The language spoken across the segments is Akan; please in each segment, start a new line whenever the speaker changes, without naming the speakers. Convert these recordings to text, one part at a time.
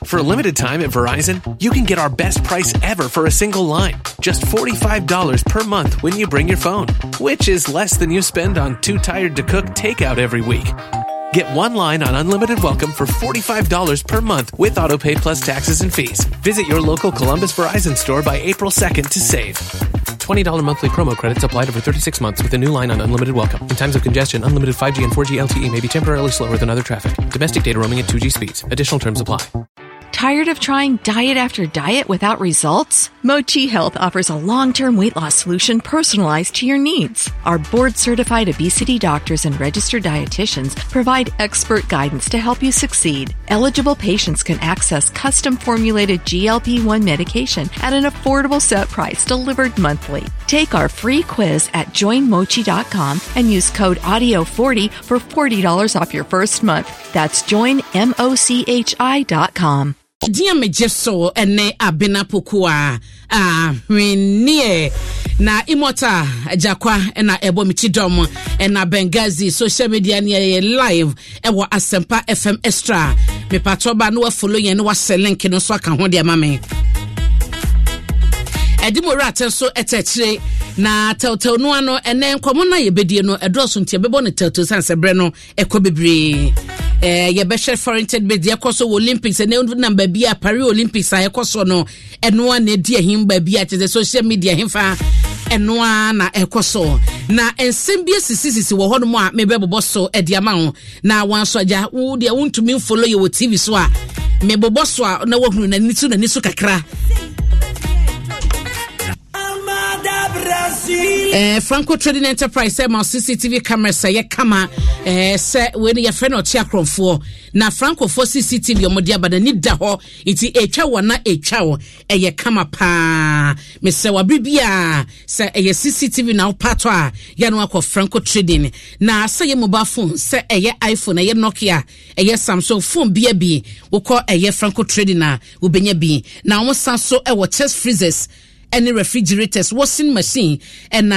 For a limited time at Verizon, you can get our best price ever for a single line. Just $45 per month when you bring your phone, which is less than you spend on Too Tired to Cook takeout every week. Get one line on Unlimited Welcome for $45 per month with AutoPay plus taxes and fees. Visit your local Columbus Verizon store by April 2nd to save. $20 monthly promo credits applied over 36 months with a new line on Unlimited Welcome. In times of congestion, unlimited 5G and 4G LTE may be temporarily slower than other traffic. Domestic data roaming at 2G speeds. Additional terms apply.
Tired of trying diet after diet without results? Mochi Health offers a long-term weight loss solution personalized to your needs. Our board-certified obesity doctors and registered dietitians provide expert guidance to help you succeed. Eligible patients can access custom-formulated GLP-1 medication at an affordable set price delivered monthly. Take our free quiz at joinmochi.com and use code AUDIO40 for $40 off your first month. That's joinmochi.com.
Dia mejeso ene abena pokua na imota jakwa na ebo michidom na Bengazi social media ni live ewo Asempa FM Extra me patoba no follow yen no wa link no so aka ho de mame edimorate so etechire na tewtew no ano ene nkomo na yebedie no edoso ntia bebo ne tewtew sansebre no ekobebre ye be share foreign trade be dia koso Olympics ene number bia Paris Olympics a ekoso no eno na di ahim ba bia che social media himfa eno na ekoso na ensembia sisi wo hono a mebebobo so ediama ho na wansoja wo dia wontumi follow ye wo TV so a mebebobo so a na wohunu na nisu kakra Franco Trading Enterprise say my CCTV camera say kama say when your friend or chiakrofo na Franco for CCTV omodia bada ni da ho iti etwa wana etwa wo eye kama pa me say wa bibia say eye CCTV na pato a ya no akọ Franco Trading na say your mobile phone say eye iPhone eye Nokia eye Samsung phone bia bi wo kọ eye Franco Trading na wo benya bi na wo san so e wo chest freezers any refrigerators, washing machine, and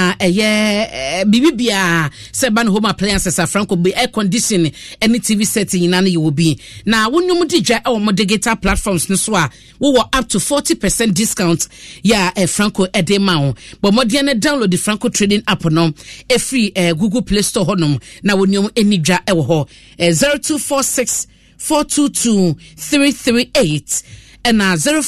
bibia seven home appliances are Franco be air conditioning, any TV setting in any you will be. Now, when you mudija or moderator platforms, no swa, we were up to 40% discount. Yeah, Franco edemao. But modiana download the Franco Trading app no, a free Google Play Store honum. Now, when you any ja 0246 422 338. And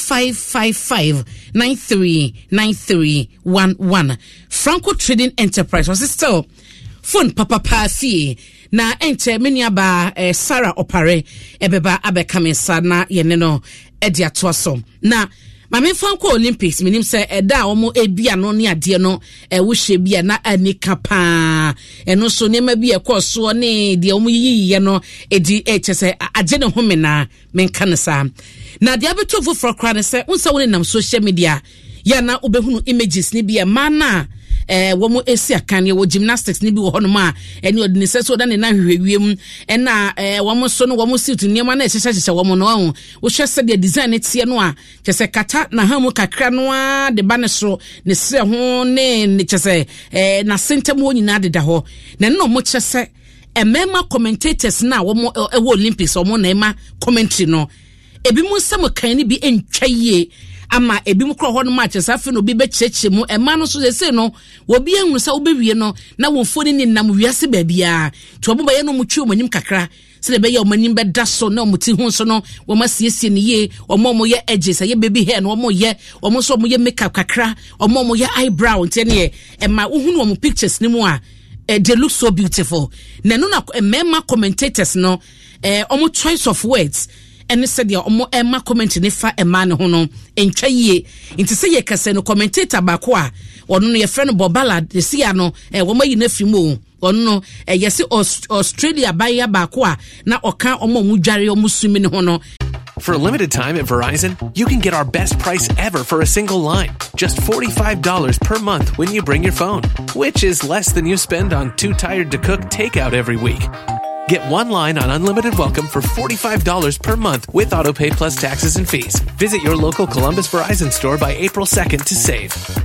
0555939311 Franco Trading Enterprise was still phone papa fee na ente meniaba Sarah Opare ebeba abekame sana yeneno edia toaso na Mame Franco Olympics minim se eda omo ebia no ne ade no wo hye bia na anika pa eno so nema bia koso ne de omo yiye no edi chese agye ne home na menka ne sa na de abeto for kra se unsa woni nam social media ya na obehunu images ni bia mana womo esi akane wo gymnastics ni bi wo hono ma eni odini seso da ne na hwehwiem ena womo so no womo sit niema na ehyehyehye womo no ho wo hwese de design etie no a chese kata na hamu kakra no a de ba ne so ne se ho ne chese na sentem wo nyina de da ho na no mo chese emema commentators na womo ewo Olympics womo na ema commentary no ebi mu nsam kan ni bi entwaye ama ebi mu kro ho no match safe no bi be cheche mu ema no so se no wo bi ehunu sa wo be wie no na wo foni ni nam wiase ba bia to obo ba ye no mu twi omanyim kakra se le be ye omanyim be da so na omuti hu so no wo masiesie ni ye omo ye edges ye baby hair no omo so mo ye makeup kakra omo ye eyebrow ntene ema wo hunu omo pictures ni mu a they look so beautiful na no na emema commentators no omo choice of words and said your Emma comment ne fa Emma ne ho no entwa yie nti se ye kase no commentator ba ko a ono no ye friend Bobala de sia no wo mayi na fimu ono no yesi Australia ba ba ko a na oka omo mu dware omo sumi ne ho no.
For a limited time at Verizon, you can get our best price ever for a single line. Just $45 per month when you bring your phone, which is less than you spend on Too Tired to Cook takeout every week. Get one line on Unlimited Welcome for $45 per month with AutoPay plus taxes and fees. Visit your local Columbus Verizon store by April 2nd to save.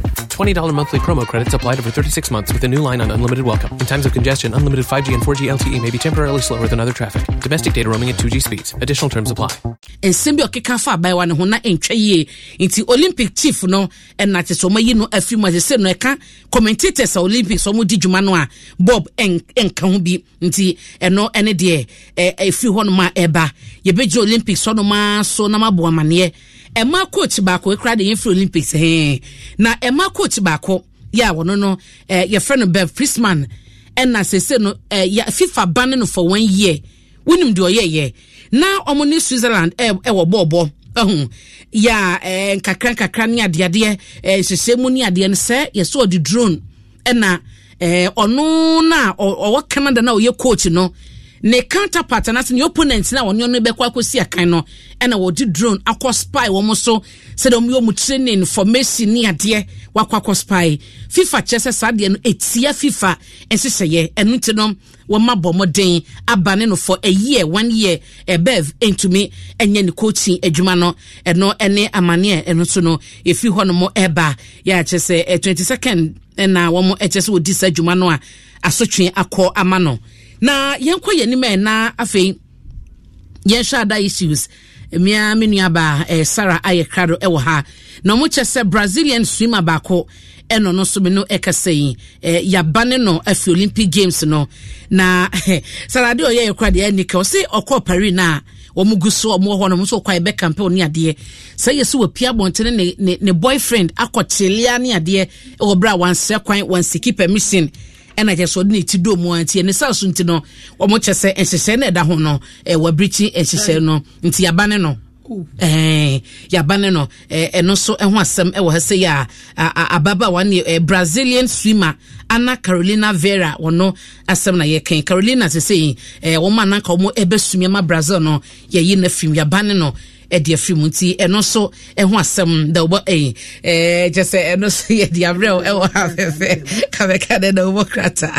$20 monthly promo credits applied over 36 months with a new line on unlimited welcome. In times of congestion, unlimited 5G and 4G LTE may be temporarily slower than other traffic. Domestic data roaming at 2G speeds. Additional terms apply.
And Simbi Okikafa by one who na entry into Olympic chief no and not so may no a few months no eka commentators Olympics so mudi jumanoa Bob and Kambi nti no any day a few one ma eba ye beji Olympics so no ma so na maboa mane e ma coach baako e kra de info Olympics na e ma coach baako ya wono no your friend Bev Prisman and na say no ya FIFA ban no for 1 year wunim de oyeye na omoni Switzerland wo bobo ya kakra ni ade sesemu ni ade ne se ye so the drone na ono na o Canada na oye coach no ne counterpart na se ne opponent na wonyo no be kwa kosi akan no na wo di drone akọ spy wo mo so se dem yo mu training information ni ade wakọ spy FIFA chese sade no etia FIFA enseseye enu tinom wo mabọ moden abane no for a year 1 year Bev entumi enye ne coaching adwuma no eno ene amane eno so no efi ho no mo eba ya chese 22nd na wo mo chese wo di sa adwuma no a asotwe akọ amano na yenko yenime na afei yenhada issues mia menuaba Sarah Ayekado ewo ha na mo chese Brazilian swimmer bako eno no so me no ekasei yabane no afi Olympic Games no na Sarah de oye ekra de ni ka se okọ Paris na omuguso omo ho no mo so kwa ebe campaign ni ade say yesu wa pia bontene ne boyfriend akotelia ni ade o bra wan sekwan wan siki permission ena je so de ti do mo anti ne sa so nti no omo chese ensese na da ho no wa brichi ensese no nti yabane no yabane no eno so ho asem wo ha se ya ababa one Brazilian swimmer Ana Carolina Vera wono asem na ye ken Carolina se say wo ma na ka wo ebesumi ma Brazil no ye yi na film yabane no de film nti eno so ho asem da wo just eno so ye dia brel wo ha fe ka be ka de wo krata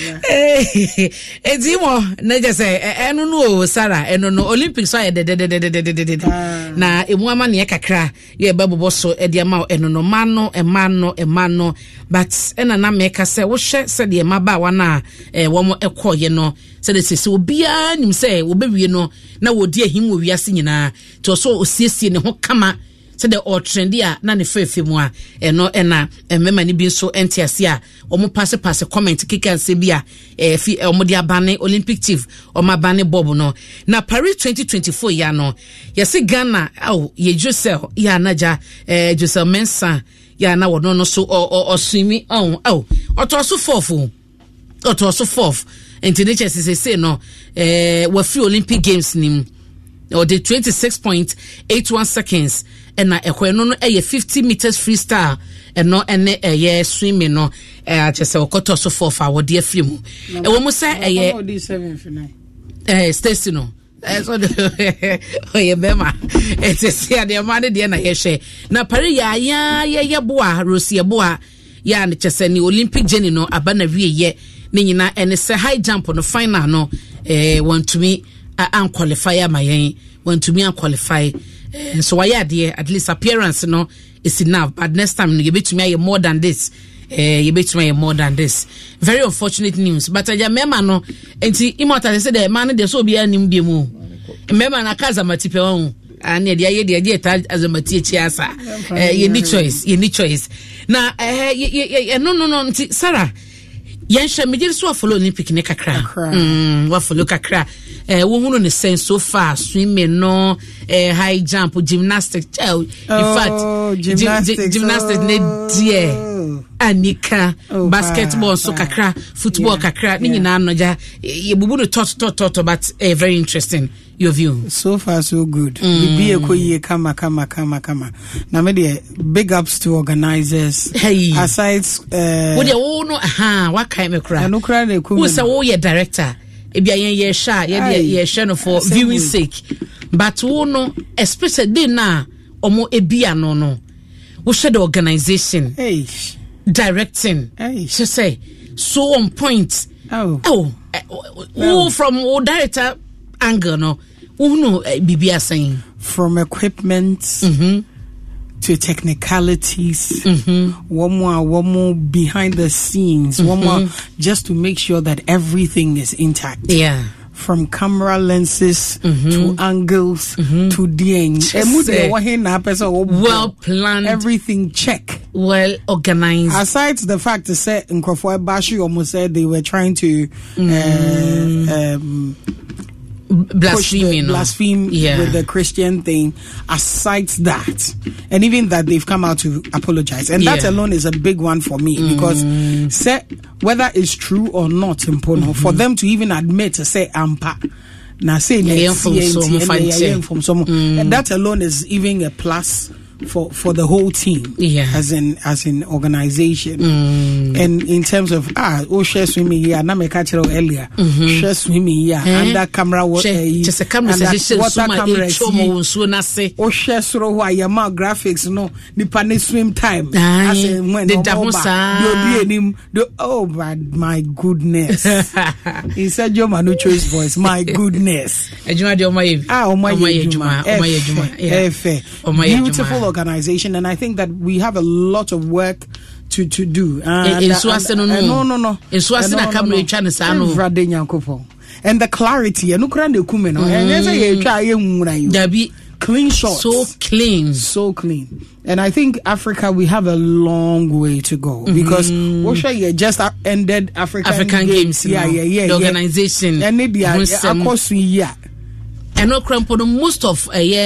edimo na just eno no Sarah eno no Olympics so ye de na emu ama ne kakra ye babobo so de ama eno no emano but ena na make say wo hye se de maba wa na wo mo ekoye no se de sese obia nim se wo bewie no na wo di ahim wo wiase nyina to so osiesie ne ho kama se de o trendy a na ne fefe mu a eno ena mema ni bi so entiase a wo mo pass comment kika se bia fi wo di abane Olympic chief o mabane Bob no na Paris 2024 ya no yesi Ghana ye Josel ya naja Josel Mensah ya na wono no so o swimi oto so fourth international say no we free Olympic Games nim or the 26.81 seconds and na no 50 meters freestyle and no ene swimming no just okoto so fourth our dear film e wo mo say 7 Stacy no so oye bema etese de ma de na ye hwe na Paris ya boa Rosie boa ya ne chese ni Olympic journey no abana wie ye ne nyina ene se high jump no final no want to me unqualify my want to me unqualify so why at least appearance no is enough but next time you bet to me more than this more than this. Very unfortunate news. But I remember no, enti immortal said the man de so be anim bi mu. Remember na kaza matipe won. Ani de as a matiche asa. You need choice. Na no enti Sarah. Yansha me just so follow Olympic ne kakra. Wa follow kakra. Wo hunu ne sense so far swimming no high jump gymnastics. In fact, gymnastics ne dear. Anika basketball so kakra football kakra ni nyina no ja ye bubu no tot but very interesting your view
so far so good be ekoye kama na me dey big ups to organizers aside
wo dey wo no what kind of crowd
no crowd dey come
who say wo ye director e bia ye sha ye share no for viewing sake but wo no especially dey na omo ebia no wo share the organization directing she say so on point from director angle no who know bibia saying
from equipment to technicalities, one more behind the scenes, one more just to make sure that everything is intact.
Yeah.
From camera lenses to angles to DN. Well
planned.
Everything check.
Well organized.
Aside the fact to say Nkrofoe Bashi almost said they were trying to blaspheme with the Christian thing. Aside that, and even that they've come out to apologize, and that alone is a big one for me because whether it's true or not important for them to even admit to say ampa now say from someone, and that alone is even a plus for the whole team, as in organization. And in terms of share swimming here, na me catch earlier, share swimming here, under camera water camera share soro why your graphics no nipa swim time as in when oh my goodness. He said Joe Manucho's voice, my goodness. Beautiful organization, and I think that we have a lot of work to do. And the clarity and clean shots, so clean. And I think Africa, we have a long way to go because you just ended African Games. The
organization
and
most of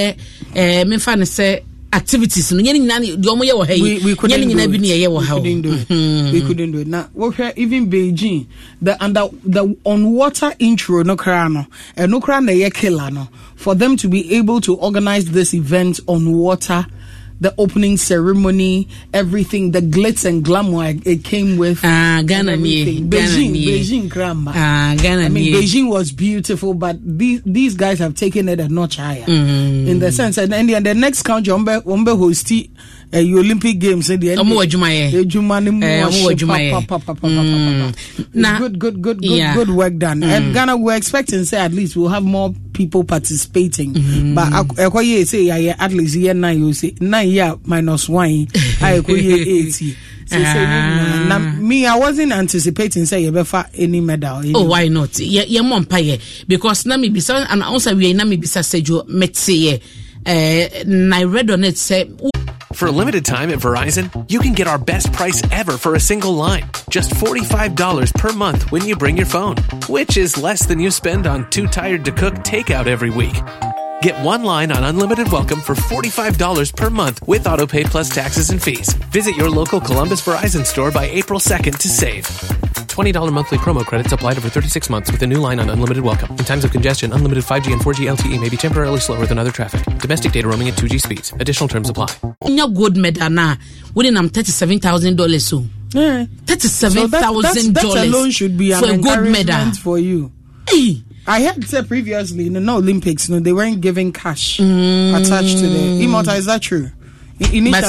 activities we couldn't do it.
Now even Beijing, the on water intro no krano and no krana killer no for them to be able to organize this event on water, the opening ceremony, everything, the glitz and glamour it came with. Beijing grandma. Beijing was beautiful, but these guys have taken it a notch higher in the sense. And the next country, host Olympic Games in the end. Good work done. And Ghana, we're expecting say at least we'll have more people participating. But I say at least year 9 you say 9 year minus 1 I 80. Me, I wasn't anticipating say you better any medal.
Why not? Yeah, because Nami Bisa and also we Nami Bisa Sejo Metse. I read on it say.
For a limited time at Verizon, you can get our best price ever for a single line. Just $45 per month when you bring your phone, which is less than you spend on Too Tired to Cook takeout every week. Get one line on Unlimited Welcome for $45 per month with AutoPay plus taxes and fees. Visit your local Columbus Verizon store by April 2nd to save. $20 monthly promo credits applied over 36 months with a new line on Unlimited Welcome. In times of congestion, unlimited 5G and 4G LTE may be temporarily slower than other traffic. Domestic data roaming at 2G speeds. Additional terms apply.
Your good medal now, winning $37,000 so. Yeah. $37,000
that alone should be an
for a good medal
for you.
Hey.
I had said previously, no Olympics, they weren't giving cash attached to the Immortal. Is that true? Initially,
but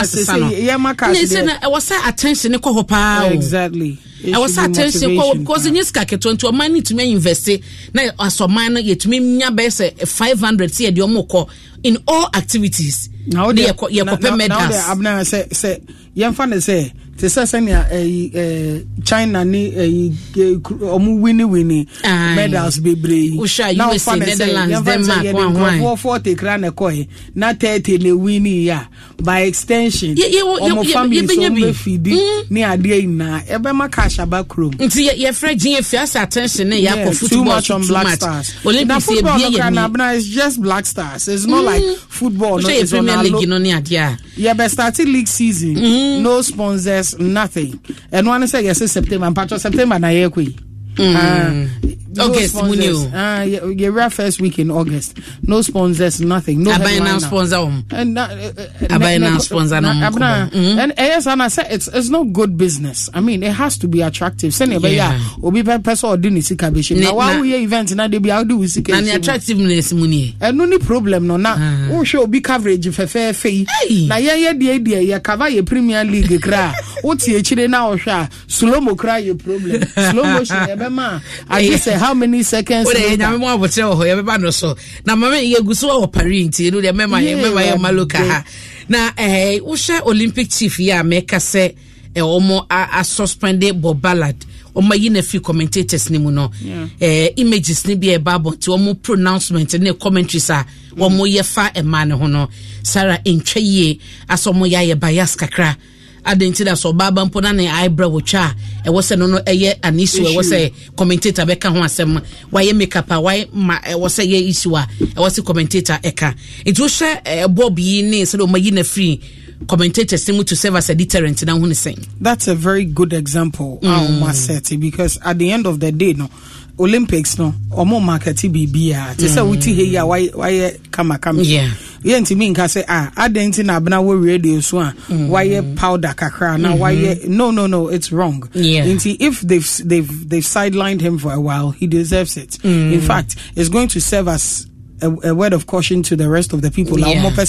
I was attention.
Exactly.
I was attention because in this case, to money to me invest. Now, as a man, yet me best 500 see the in all activities.
Now they medals. Say, young fan say. China ni winning medals bebre
now USA, Netherlands, Denmark
40 krana koi na 30 ne winning ya by extension family so be feed ni ade na ebe ma cash abakrom
nti ye fragile first attention ya for football
too much on Black Stars. Olympics is just Black Stars. It's not like football. No, it's
Premier League no ni ade
yeah, but starting league season no sponsors, nothing. And one say yes September and part of September na ye kwi
August
first week in August. No sponsors, nothing. No
sponsor. And
yes, and I said it's not good business. I mean, it has to be attractive. Send obi person or dinisi kabishi. Now why we event na dey be how do we see
na attractiveness muni.
And no problem no na. We show big coverage fair. Na ye cover your Premier League kra. What ye chire na o hwa slow mo kra your problem. Slow motion ebema. I just say how many seconds
na me mo abotre ho ye beba no so na mama ye guso o parinti no de mema ye maloka ha na wo share Olympic chief ya make say omo a suspended Bob Ballard omo yi na free commentators ni mu no images ni bi e ba but omo pronouncement ne commentaries a omo ye fa e man ho no Sarah Entweye asomo ya ye bias kakra adenti da so baba mpona ne eyebrow twa e wo se no eye an issue e wo se commentator be ka ho asem why makeup why e wo se ye issue e wo se commentator e ka it wo share Bob yi ne so omo yi na free commentators seem to serve as a deterrent now when saying
that's a very good example because at the end of the day no Olympics no omo market bibia te say wuti he ya why kama yenti me nka say adenti na abna wo radio so why powder kakra na why no it's wrong. If they've sidelined him for a while, he deserves it. In fact, it's going to serve as a word of caution to the rest of the people.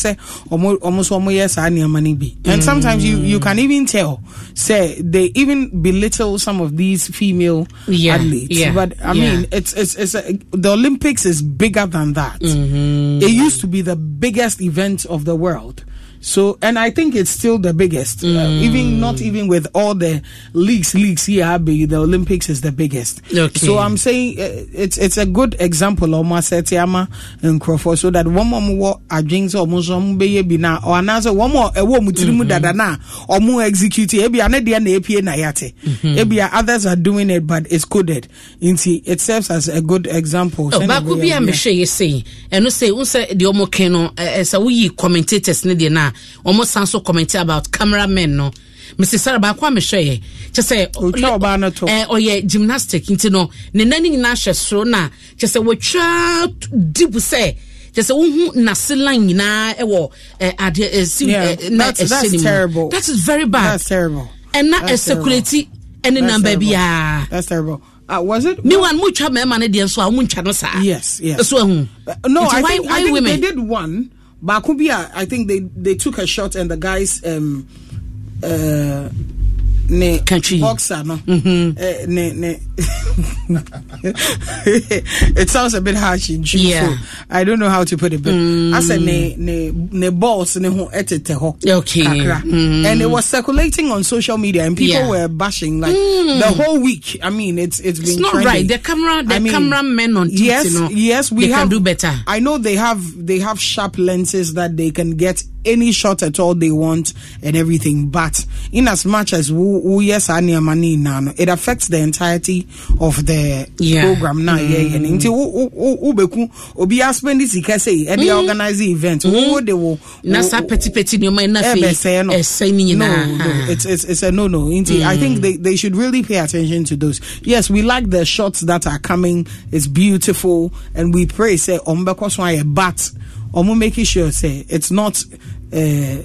And sometimes you can even tell, say they even belittle some of these female athletes. But I mean, it's the Olympics is bigger than that. It used to be the biggest event of the world. So, and I think it's still the biggest, not even with all the leagues here, the Olympics is the biggest. So I'm saying it's a good example of Masetiama and Crawford, so that one more agents or Muslim baby now, or another one more a woman dadana or more execute Ebia Nadia Napier Nayate. Ebia others are doing it, but it's coded. It serves as a good example.
But could be a say, and no say, the Omokeno as a wee commentators Nidia. Almost sounds so comment about cameramen no Mr. Sarah ba kwa me hwe che say gymnastic into no ne nani na hwe so na che say wo twa deep say che say wo na selan nyina e wo
that's terrible.
That is very bad.
That's terrible.
And not a security any number bia.
That's terrible. Was it?
Me one mucha me man dey so a muncha no sa.
Yes.
So
no, I think they did one. Bakubia, I think they took a shot and the guys boxer no it sounds a bit harsh in Jew, so I don't know how to put it, but I said ne balls ne ho etete ho and it was circulating on social media and people were bashing like the whole week. I mean it's been
not
trendy.
Right, the cameramen on TV,
yes we
can do better.
I know they have sharp lenses that they can get any shot at all they want and everything, but in as much as it affects the entirety of the program now. And until obi spend this say and they organize the event they will
petty no it's
a no. I think they should really pay attention to those. Yes, we like the shots that are coming, it's beautiful, and we pray say but making sure say it's not I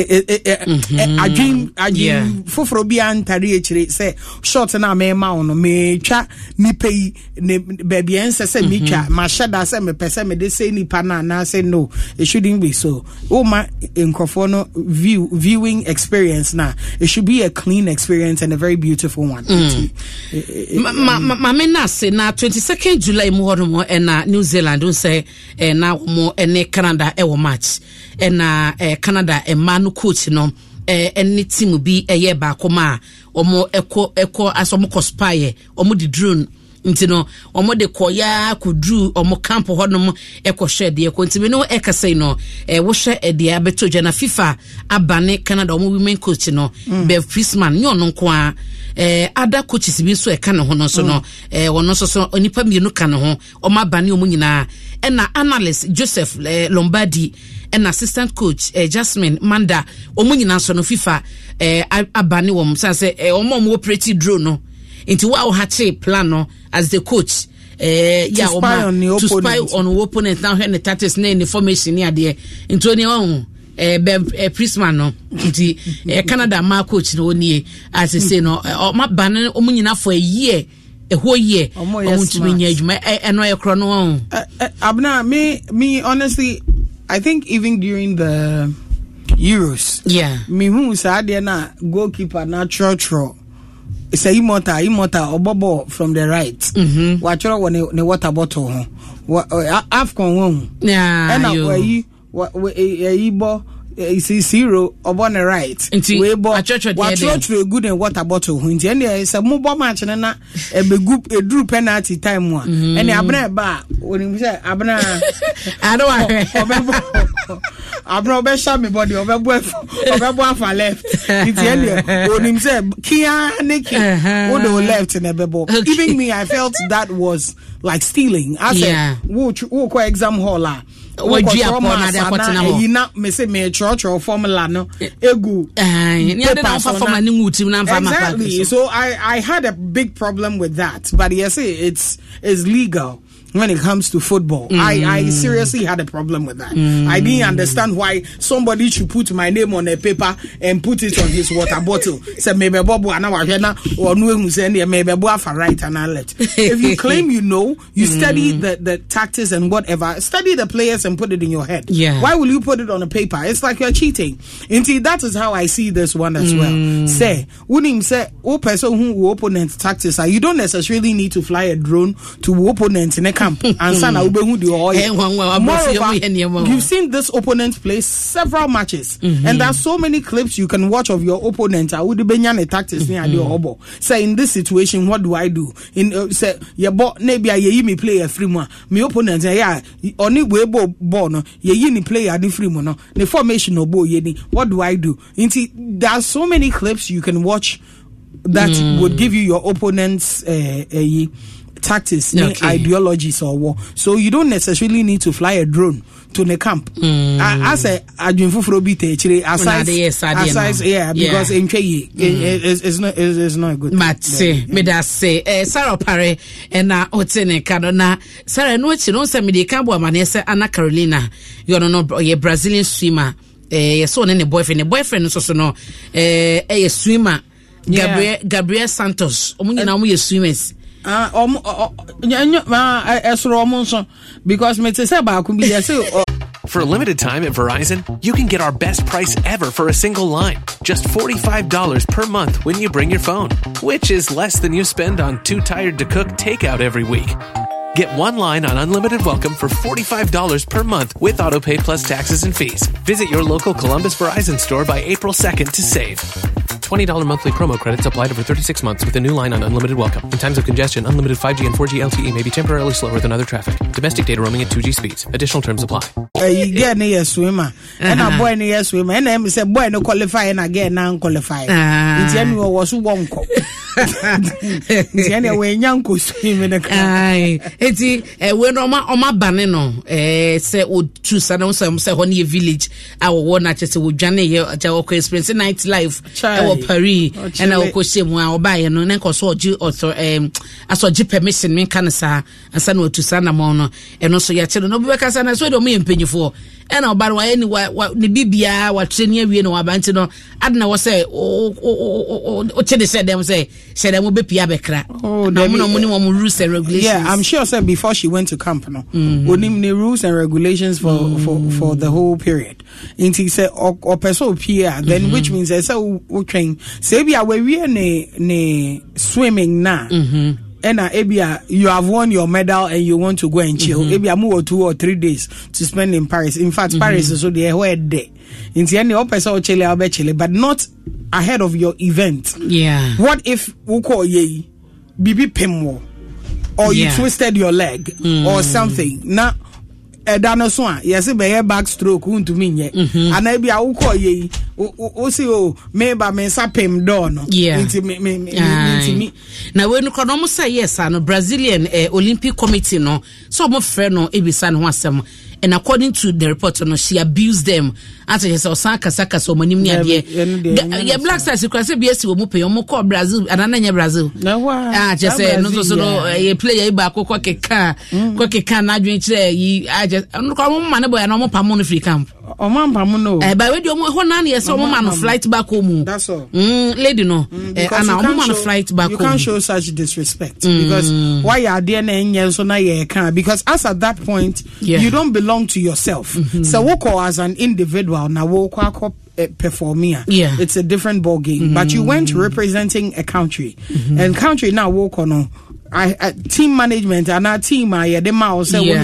dream foforo bi antare echire say short na me ma ono me twa nipa yi ne baby ense say me twa ma shada say me pese me de say nipa na say no, it shouldn't be so. Ma nkofo no viewing experience na it should be a clean experience and a very beautiful one.
Ma me na say na 22nd July mu hono na New Zealand don say na mo ene Canada e wo match na Canada man coach no any team bi eye ba koma omo eko asomo cospire omo di drone ntino omo de koya kudru omo camp ho no eko share de eko ntimi no eka say no wo share de abeto jana FIFA abane Canada omo women coach no Bev Priestman nyo no nko a other coaches bi so eka ne ho no so no wono so onipa mienu ka ne ho omo abane omo nyina na analyst Joseph Lombardi and assistant coach Jasmine Manda omunyina so no FIFA abane wom say omo operate drone no into what hache plan no as the coach to spy on opponent now when the tactics na information near there into any on Priestman no into Canada ma coach no nie as say no ma ban omunyina for a year, a whole year
abna me honestly I think even during the Euros me who said na goalkeeper na tro it's a immortal obobo from the right wachoro won ne water bottle ho AFCON won and we bo see zero on the right. We bought a good and water bottle. Inti is a mobile match and a drew penalty time one. And Abner bar when he said Abner. I don't I've never shot me body of a boy for left. It's earlier when him said Kia Nikki would left in a bebo. Even me, I felt that was like stealing. I said, who exam hall. Me say me church or formula no egu exactly. So I had a big problem with that, but yes, it's legal when it comes to football. I seriously had a problem with that. I didn't understand why somebody should put my name on a paper and put it on his water bottle. Say maybe Bobo and or no maybe for right and left. If you claim you study the tactics and whatever, study the players and put it in your head.
Yeah.
Why will you put it on a paper? It's like you're cheating. Indeed, that is how I see this one as well. Say, wouldn't him say, person who opponent tactics are, you don't necessarily need to fly a drone to opponent in a camp and sana ubehu the oil. Moreover, you've seen this opponent play several matches, and there's so many clips you can watch of your opponent. I would be a tactics near the obo. Say in this situation, what do I do? In say your ball maybe I me play a free one. My opponent only way ball no ye play a free one no the formation no bo ye. What do I do? There's so many clips you can watch that would give you your opponent's tactics, ideologies or war. So you don't necessarily need to fly a drone to the camp. I say because in it's not good.
But say me that say Sarah Pare and na otene kadona Sarah no chi no say me dey kan bo amane say Anna Carolina you know ye Brazilian swimmer so ne boyfriend so no swimmer Gabriel Santos omunyina omu ye swimmers
because for a limited time at Verizon, you can get our best price ever for a single line. Just $45 per month when you bring your phone, which is less than you spend on Too Tired to Cook takeout every week. Get one line on Unlimited Welcome for $45 per month with AutoPay plus taxes and fees. Visit your local Columbus Verizon store by April 2nd to save. $20 monthly promo credits applied over 36 months with a new line on Unlimited Welcome. In times of congestion, unlimited 5G and 4G LTE may be temporarily slower than other traffic. Domestic data roaming at 2G speeds. Additional terms apply.
You get near swimmer, and a boy near swimmer, and then say boy no qualify and again non qualify. It's annual was one cop. It's anyway young swim in the car.
It's when Oma Baneno say would choose some say one year village. Our one actually would Johnny experience nightlife. Paris and I will say one buy and then cause what you also I saw G permission me canasa and son to Sana Mono and also your children no because I saw me in penny for and about why anyway what the Bibia what 10 year we know about no Adna was say Chedi said them say them will be Pia Bekra. Oh, no rules and regulations.
Yeah, I'm sure said before she went to camp no the rules and regulations for the whole period. And he said or person Pia then which means I say train say be we ne swimming now and ebia you have won your medal and you want to go and chill ebia move 2 or 3 days to spend in Paris. In fact Paris is so there where day in the end the person chile but not ahead of your event.
Yeah,
what if uko ye bibi pemwo or you twisted your leg or something now dinosaur yes be backstroke unto me ye and I be uko ye o see o me ba me sapem don
me na we no kono say yes no Brazilian Olympic Committee no so mo frɛ no ebisa no asɛm. And according to the report, she abused them. Answer yes, or Saka so many yeah, Black Stars, you can say BS will move your call Brazil and Ananya Brazil. No, just say no, so you play a back or quack a car, I drink I just I'm calling man boy and I'm a free camp.
Oh, Mamma,
by way of 1 year, so man on flight back home. That's all. Lady, no, and I'm on a flight back.
You can't show such disrespect because why are there and so now you can't because as at that point you don't belong to yourself. So walk as an individual now walk performing.
Yeah,
it's a different ball game. But you went representing a country and country now walk on team management and our team are the mouse and you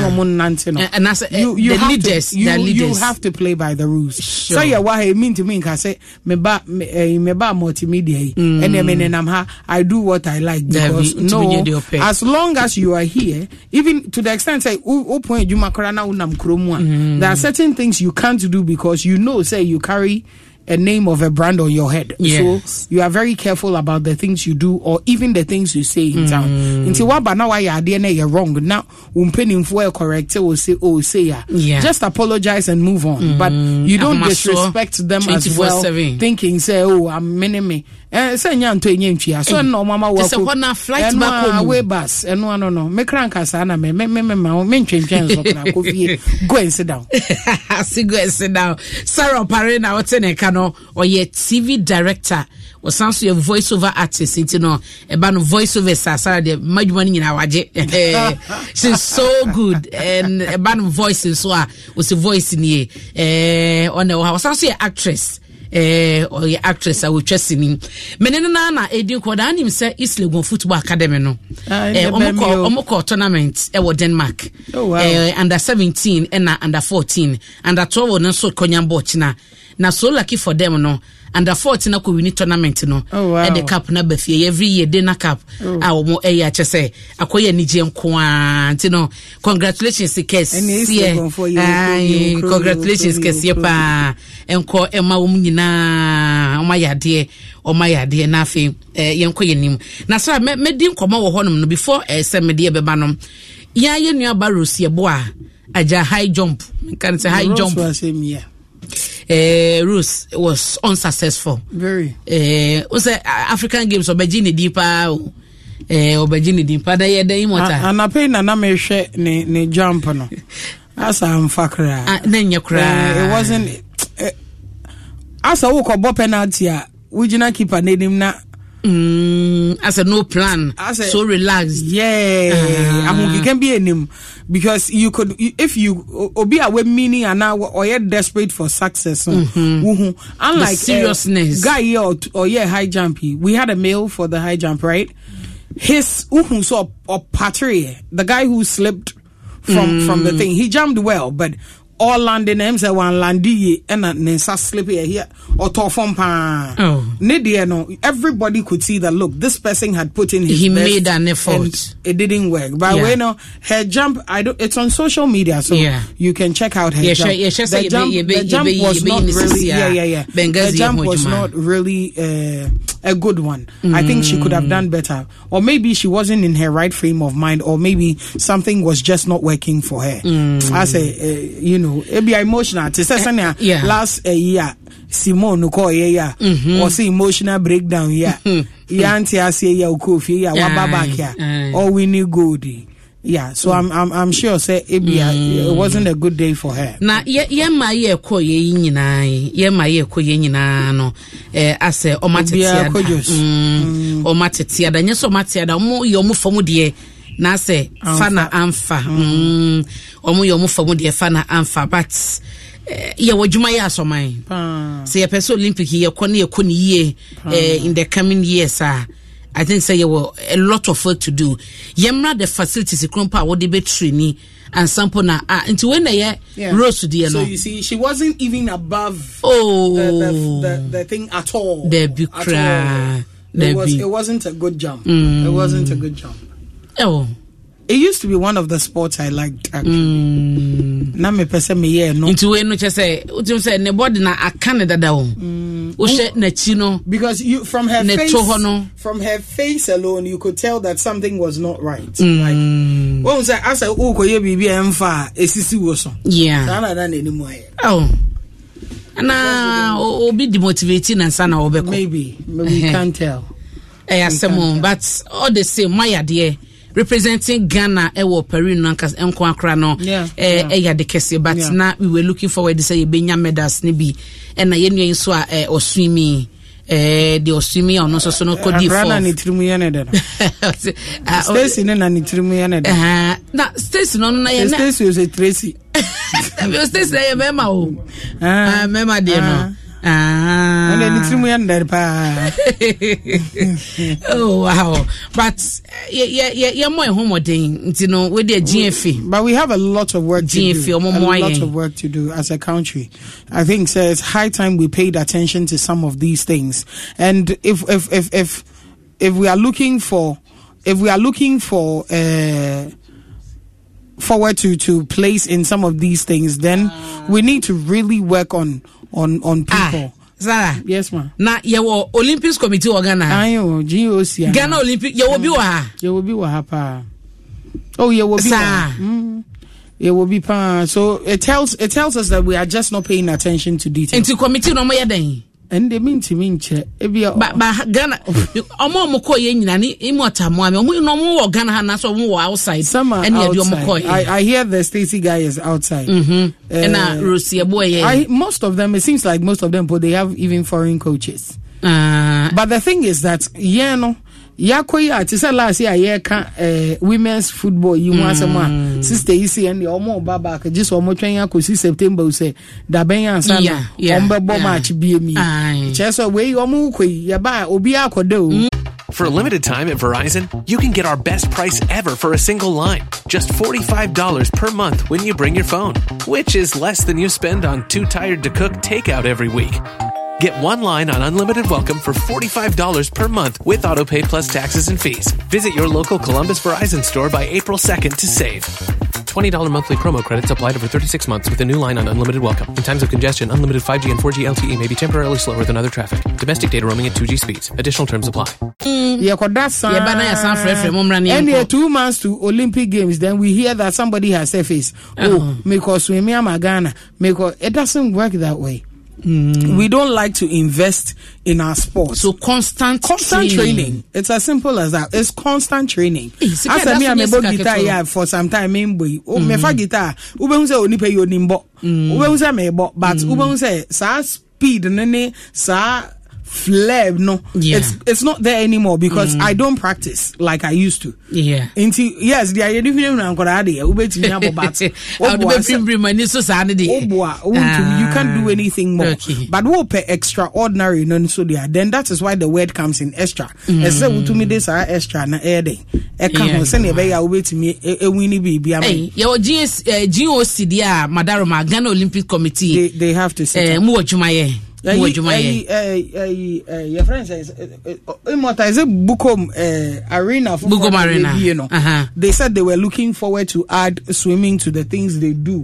have to play by the rules. So yeah, what I mean to me I say me ba multimedia and I do what I like because as long as you are here, even to the extent say there are certain things you can't do because say you carry a name of a brand on your head. Yes. So you are very careful about the things you do or even the things you say in town. Until what but now you're wrong. Now penny for correct will say just apologize and move on. But you don't disrespect them as well, thinking say I'm mini say nyanto enyentwia so no mama wo ko flight back home away bus no me cranka sa na me ntwentwen so na ko vie go and sit down.
Go and sit down. Sarah Parena Oteneka no or ye TV director or sounds your voiceover artist into no eba no voiceover Sarah de madwani nyina waje. She's so good and eba no voice so was a voice ni on the sounds your actress or your actress I will trust in menena na edi ko da anim say East Legon Football Academy no omoko tournament e wo Denmark under 17 and under 14 under 12 no so konyambo china na so lucky for them no under 14 na ko win tournament no e the cup na bafie every year dinner cup omo eya chese akoye nije nko anti no congratulations congratulations kesie pa enko ema wo nyina omayade na afi yenko yenim na so medi nkoma wo honom no before say mede beba no ya ye nua barosi ebo aja high jump can say high jump Rose was unsuccessful.
Very.
Was African Games obejini dipa obejini dipa da ye dey mota.
Anape na me hwe ne jump no. Asa amfakra.
Na nyakra.
It wasn't asa wo ko bo penalty a wujina keeper na nim na
as a no plan, so relaxed.
You can be a name because you could if you be away meaning and now or you're desperate for success. Unlike
seriousness,
guy or high jump. We had a male for the high jump, right? His so or patrie, the guy who slipped from the thing, he jumped well, but all landing him say one landi and nsa slip here or to form pa no everybody could see that look this person had put in his
best made an effort
it didn't work but her jump it's on social media so you can check out her jump. The jump was not really the jump was not really a good one. I think she could have done better or maybe she wasn't in her right frame of mind or maybe something was just not working for her. I say it be emotional. To say last year, Simone no call or see emotional breakdown Yanti I say Kofi Wababa or Winnie Goldie. So I'm sure say it wasn't a good day for her.
Na ma ye ko ye nyina no ase o matetia o matetia da nyeso matetia da mo yo mo fam de na say fana amfa omo yo mo fam de fana amfa but ye wajuma ya asoman say person Olympic ye ko na ye in the coming years I think say you were a lot of work to do. Yemra the facilities krompa wo de be training and sample na into when rose to the
so you see she wasn't even above the thing at all.
The big cry.
It wasn't a good jump. It wasn't a good jump. It used to be one of the sports I liked actually. Na me pese me no.
Into we no say ne body na akane dada wo. O she na chi no
because you from her face alone you could tell that something was not right. Like when say asa o koye bibi emfa esisi wo so. Sana na nemu aye.
Na obi demotivate na sana obeko.
Maybe we can't tell.
But all the same my idea representing Ghana ewo Peru nankas enko akra no ya de kese but na we were looking forward to say benya medals ni bi na yenua so oswimi the oswimi ono so no kodi for
na nitirimu ya ne de Stacy na nitirimu ya ne de
na Stacy no na ye
Stacy was a Tracy
Stacy na ye mema o mema de no
And then it's
oh wow. But yeah more homodin, you know, with the GFE.
But we have a lot of work to do. A lot of work to do as a country. I think so it's high time we paid attention to some of these things. And if we are looking for forward to place in some of these things, then we need to really work on people.
Sarah,
yes ma.
Na yewo Olympics committee Ghana.
Ayo GOC.
Ghana Olympic yewo bi wa ha.
Yewo bi wa ha pa. Oh yewo bi. Yewo bi pa. So it tells us that we are just not paying attention to details.
Into committee no mo yeden.
And they mean to me che ebia
ba Ghana omo ko ye nyina ni imota mo ame omo no mo Ghana ha na so mo outside
and I hear the Stacy guy is outside
and Rosie boy
most of them, it seems like most of them, but they have even foreign coaches but the thing is that Yakoya to say last year women's football you want some sister isi and the omo baba just omo twen akosi September say da ben ansa ombe bo match BME cheso we omo koi ya ba obi akodo.
For a limited time at Verizon, you can get our best price ever for a single line. Just $45 per month when you bring your phone, which is less than you spend on Too Tired to Cook takeout every week. Get one line on Unlimited Welcome for $45 per month with AutoPay plus taxes and fees. Visit your local Columbus Verizon store by April 2nd to save. $20 monthly promo credits applied over 36 months with a new line on Unlimited Welcome. In times of congestion, unlimited 5G and 4G LTE may be temporarily slower than other traffic. Domestic data roaming at 2G speeds. Additional terms apply.
And 2 months to Olympic Games, then we hear that somebody has surfaced. Because we Ghana. It doesn't work that way. We don't like to invest in our sports.
So constant
training. It's as simple as that. It's constant training. After me, I'm a guitar for some time. Me fa guitar. Ube say oni pay onimbo. Ube say me but ube say sa speed nene sa flair no. It's not there anymore because I don't practice like I used to. Yes, the idea different na nkora ade ube timi abo but you can't do anything more. But we pay extraordinary no so there. Then that is why the word comes in extra. Ese to me this are extra na e dey. E ka ho se na be ya ube timi e wini bibi am.
Your GOC dia Madaroma Ghana Olympic Committee.
They have to say
mu adwumaye.
Your friend says Immortal Bukom Arena for
Bukom Arena.
You know, they said they were looking forward to add swimming to the things they do.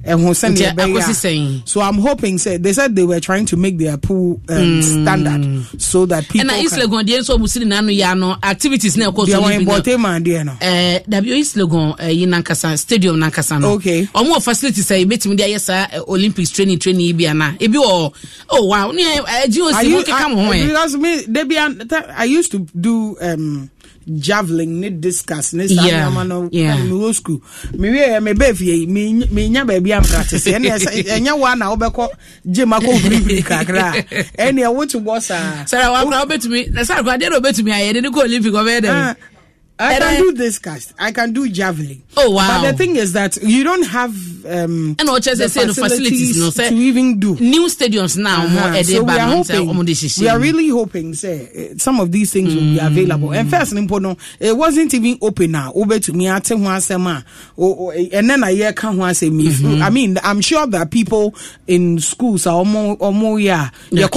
So I'm hoping they said they were trying to make their pool standard so that people
and East Legon the so musili nanu ya no activities na ko so living W East Legon Nankasa stadium Nankasa no
okay
omo facilities say betimi dia yesa Olympics training bia na ebi oh wow GOC come home
because me I used to do javelin ni discuss ni school me be me nya ba bia practice enya wa na obekọ gym akọ kakra ene e wo to boss
Sarah wa obetumi na Sarah kwa dey obetumi aye dey go Olympic over there.
I can do discus. I can do javelin.
Oh wow!
But the thing is that you don't have
and facilities no,
to even do
new stadiums now.
So we are really hoping some of these things will be available. And first, it wasn't even open now. Over to me, and then I hear I mean, I'm sure that people in schools are more you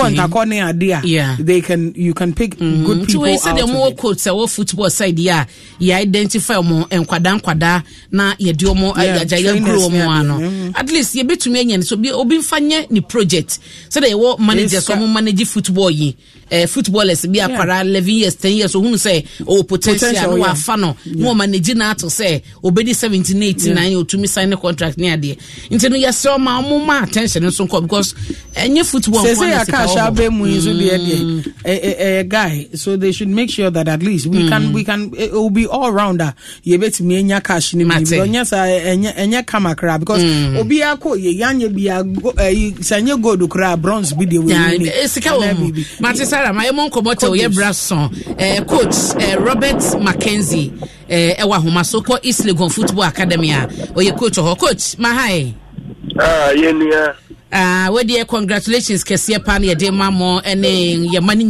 can pick good people out.
So the more coach football side you identify omo enkwada na ye di omo agaya grow omo ano at least ye betumi enye so bi obi mfanye ni project so that you managers omo manage football yi footballers be apara 11 years 10 years so who say potential no afa no mo manage na to say obedi 17 18 you to me sign a contract near there into no yeso ma omo ma attention so because any football
say I can shabe mu so there guy so they should make sure that at least we can it will be all rounder ye betimi enya cash ni me onya sa enya kamakra because obi akọ ye yanye bia sanye gold kra bronze bi de we
Sarah, my mom komoto ye Brasson, coach Robert Mackenzie, ewa Humasoko East Legon Football Academy, or your coach, mahai.
Yenia.
Where dear congratulations, Kessia Pan, your dear mamma, and your money.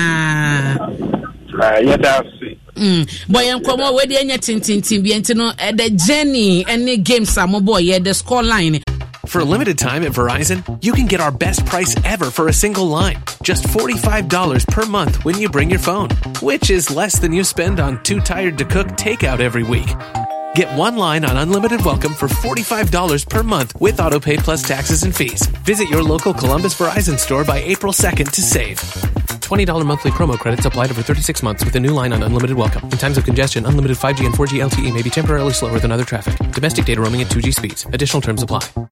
Boy, and come on, where the any tintin at the journey, any game, some boy, the score line.
For a limited time at Verizon, you can get our best price ever for a single line. Just $45 per month when you bring your phone, which is less than you spend on Too Tired to Cook takeout every week. Get one line on Unlimited Welcome for $45 per month with AutoPay plus taxes and fees. Visit your local Columbus Verizon store by April 2nd to save. $20 monthly promo credits applied over 36 months with a new line on Unlimited Welcome. In times of congestion, unlimited 5G and 4G LTE may be temporarily slower than other traffic. Domestic data roaming at 2G speeds. Additional terms apply.